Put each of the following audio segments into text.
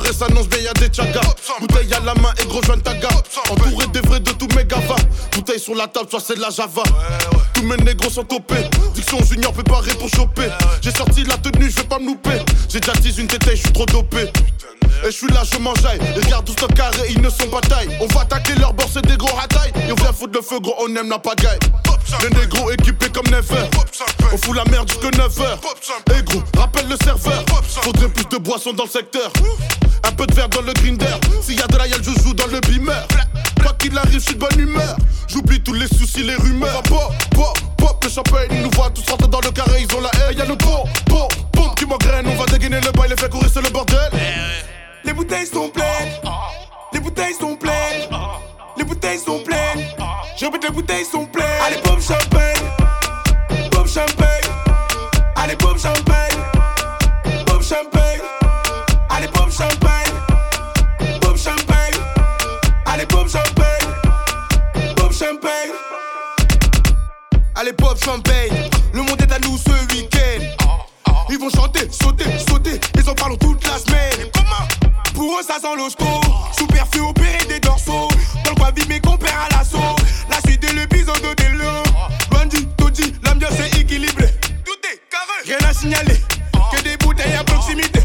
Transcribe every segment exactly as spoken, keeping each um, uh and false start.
soirée s'annonce bien, y'a des tchagas. Bouteille à la main et gros joint taga. Entouré des vrais de tous mes gavas. Bouteille sur la table, soit c'est de la java. Tous mes négros sont topés. Diction junior préparé pour choper. J'ai sorti la tenue, je vais pas me louper. J'ai déjà dit une tétée, je suis trop dopé. Et je suis là, je m'enjaille. Les regarde tous en carré, ils ne sont pas taille. On va attaquer leur bord, c'est des gros ratailles. Et on vient foutre le feu, gros, on aime la pagaille. Les négros équipés comme Never. On fout la merde jusque neuf heures. Et gros, rappelle le serveur. Faudrait plus de boissons dans le secteur. Un peu de verre dans le grinder. S'il y a de la yale, je joue dans le beamer. Quoi qu'il arrive, je suis de bonne humeur. J'oublie tous les soucis, les rumeurs. Pop, pop, pop, le champagne. Ils nous voient tous rentrer dans le carré, ils ont la haine. Y'a le pop, pop, pop qui m'engraine. On va dégainer le bail, les fait courir, c'est le bordel. Les bouteilles sont pleines. Les bouteilles sont pleines. Les bouteilles sont pleines. Je répète, les bouteilles sont pleines. Allez, pop champagne. Pop champagne. Allez, pop champagne. Pop champagne. Allez, pop champagne. Pop champagne. Allez, pop champagne. Pop champagne. Allez, pop champagne. Le monde est à nous ce week-end. Ils vont chanter, sauter, sauter. Ils en parlent toute la semaine. Pour eux ça sent l'hosto. Sous-perfait opéré des dorsaux. Dans le coin vide mes compères à l'assaut. La suite de l'épisode de l'eau. Bandit, Toddy, l'ambiance est équilibrée. Tout est carré. Rien à signaler. Que des bouteilles à proximité.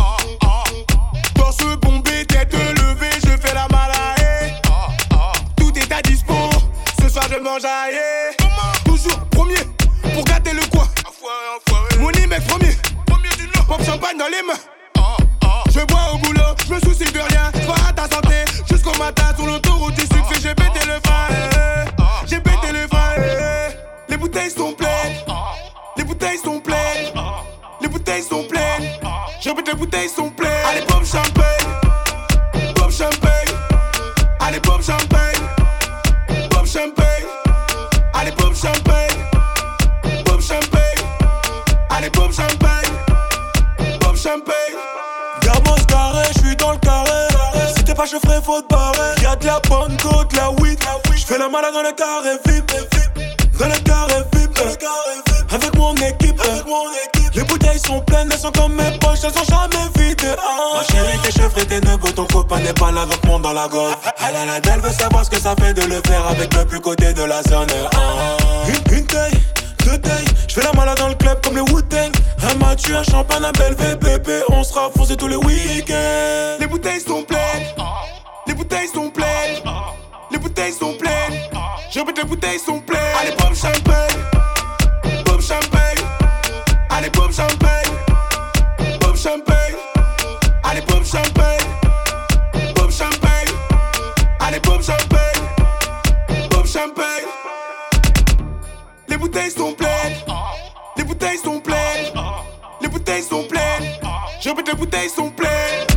Torse bombé, tête levée, je fais la malaye. Tout est à dispo. Ce soir je mange à aïe. Toujours premier pour gâter le coin. Money mec premier. Pop champagne dans les mains. Je bois au boulot, je me soucie de rien. Je vois à ta santé, jusqu'au matin sur l'autoroute du sucre. J'ai pété le frein, j'ai pété le frein. Les bouteilles sont pleines, les bouteilles sont pleines, les bouteilles sont pleines. Je répète, les bouteilles sont pleines. Allez, pop champagne, pop champagne. Allez, pop champagne, pop champagne. Allez, pop champagne, pop champagne. Allez, pop champagne, pop champagne. Gamos carré, j'suis dans le carré. Si t'es pas chauffé, faut te barrer. Y'a de la bonne côte, la weed. J'fais la malade dans le carré V I P. Dans le carré V I P. Avec mon équipe. Les bouteilles sont pleines, elles sont comme mes poches, elles sont jamais vides. Ma chérie, t'es chauffé, t'es nebo, ton copain n'est pas là, donc monte dans la golf. Elle a la dalle, veut savoir ce que ça fait de le faire avec le plus côté de la zone. Une, une taille, deux tailles, j'fais la malade dans le club comme les Wu-Tang. Un match, un champagne, un bel V P P, on sera foncé tous les week-ends. Les bouteilles sont pleines, les bouteilles sont pleines, les bouteilles sont pleines. Je répète, les bouteilles sont pleines. Allez, pop champagne, pop champagne. Allez, pop champagne, pop champagne. Allez, pop champagne, pop champagne. Allez, pop champagne, pop champagne. Les bouteilles sont pleines, les bouteilles sont pleines, les bouteilles sont pleines. Je répète, les bouteilles sont pleines.